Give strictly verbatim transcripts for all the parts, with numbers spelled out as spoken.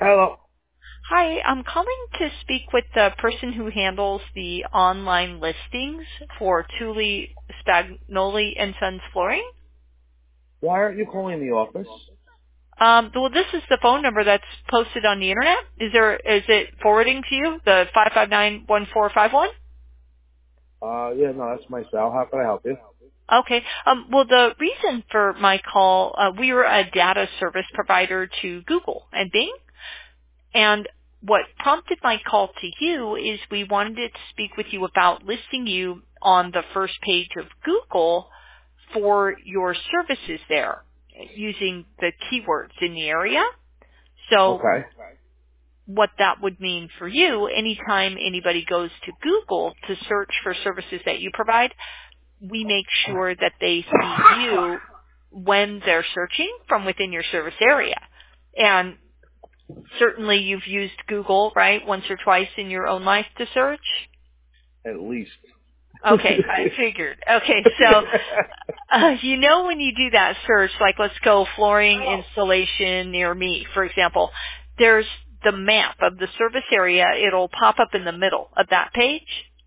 Hello. Hi, I'm calling to speak with the person who handles the online listings for Thule Spagnoli and Sons Flooring. Why aren't you calling the office? Um, well, this is the phone number that's posted on the internet. Is there? Is it forwarding to you? The five five nine one four five one. Uh, yeah, no, that's my cell. How can I help you? Okay. Um, well, the reason for my call, uh, we were a data service provider to Google and Bing. And what prompted my call to you is we wanted to speak with you about listing you on the first page of Google for your services there using the keywords in the area. So Okay. what that would mean for you, anytime anybody goes to Google to search for services that you provide, we make sure that they see you when they're searching from within your service area. And certainly you've used Google, right, once or twice in your own life to search? At least. Okay, I figured. Okay, so uh, you know when you do that search, like let's go flooring installation near me, for example, there's the map of the service area. It'll pop up in the middle of that page.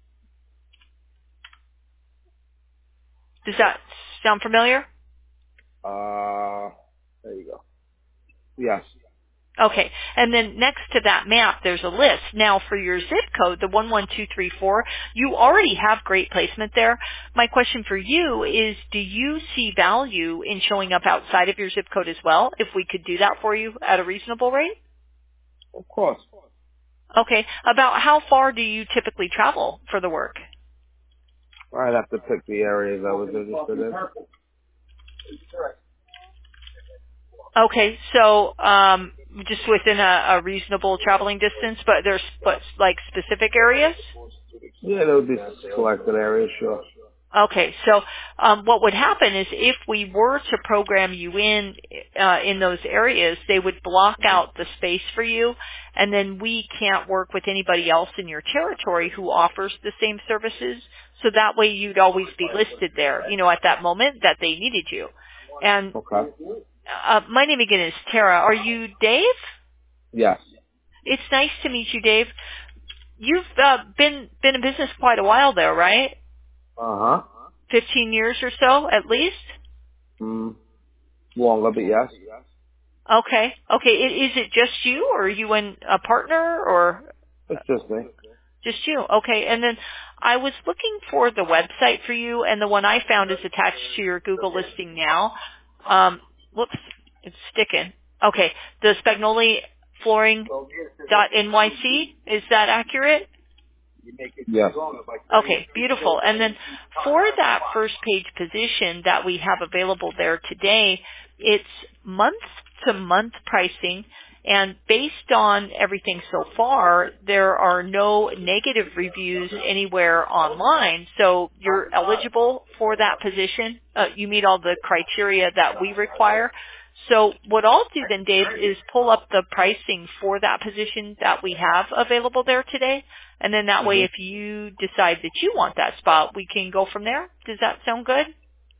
Does that sound familiar? uh, there you go. Yes. Okay, and then next to that map, there's a list. Now, for your zip code, the one one two three four, you already have great placement there. My question for you is, do you see value in showing up outside of your zip code as well, if we could do that for you at a reasonable rate? Of course. Okay, about how far do you typically travel for the work? I'd have to pick the areas I was interested in. Okay, so um, just within a, a reasonable traveling distance, but there's but like specific areas? Yeah, there would be selected areas, sure. Okay, so um, what would happen is if we were to program you in uh, in those areas, they would block out the space for you, and then we can't work with anybody else in your territory who offers the same services. So that way, you'd always be listed there, you know, at that moment that they needed you. And Okay. uh, my name again is Tara. Are you Dave? Yes. It's nice to meet you, Dave. You've uh, been been in business quite a while there, right? Uh-huh. Fifteen years or so, at least. Mm, longer, but yes. Okay. Okay. I- Is it just you, or are you and a partner, or It's just me. just you? Okay. And then I was looking for the website for you, and the one I found is attached to your Google listing now. Um, whoops, it's sticking. Okay. The Spagnoli Flooring dot N Y C. Is that accurate? Yes. Okay, beautiful. And then for that first page position that we have available there today, it's month to month pricing, and based on everything so far, there are no negative reviews anywhere online. So you're eligible for that position. Uh, you meet all the criteria that we require. So what I'll do then, Dave, is pull up the pricing for that position that we have available there today. And then that way, Mm-hmm. if you decide that you want that spot, we can go from there. Does that sound good?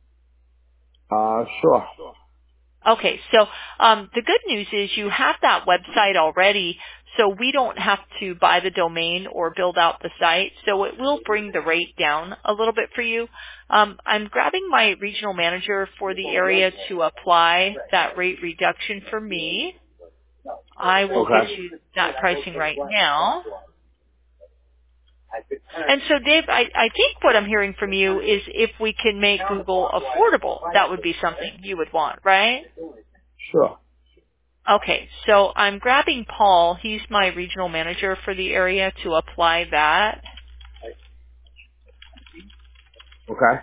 Uh, sure. Okay, so um, the good news is you have that website already, so we don't have to buy the domain or build out the site. So it will bring the rate down a little bit for you. Um, I'm grabbing my regional manager for the area to apply that rate reduction for me. I will get Okay. you that pricing right now. And so, Dave, I, I think what I'm hearing from you is if we can make Google affordable, that would be something you would want, right? Sure. Okay, so I'm grabbing Paul. He's my regional manager for the area to apply that. Okay.